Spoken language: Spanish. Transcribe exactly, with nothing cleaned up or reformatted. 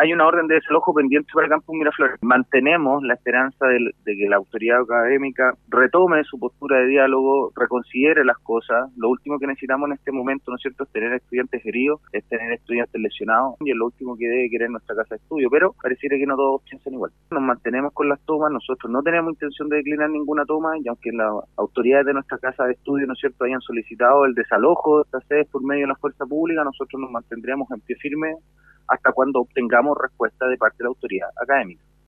Hay una orden de desalojo pendiente para el campus Miraflores. Mantenemos la esperanza de, de que la autoridad académica retome su postura de diálogo, reconsidere las cosas. Lo último que necesitamos en este momento, ¿no es cierto?, es tener estudiantes heridos, es tener estudiantes lesionados, y es lo último que debe querer nuestra casa de estudio, pero pareciera que no todos piensan igual. Nos mantenemos con las tomas, nosotros no tenemos intención de declinar ninguna toma, y aunque las autoridades de nuestra casa de estudio, ¿no es cierto?, hayan solicitado el desalojo de estas sedes por medio de la fuerza pública, nosotros nos mantendríamos en pie firme hasta cuando obtengamos respuesta de parte de la autoridad académica.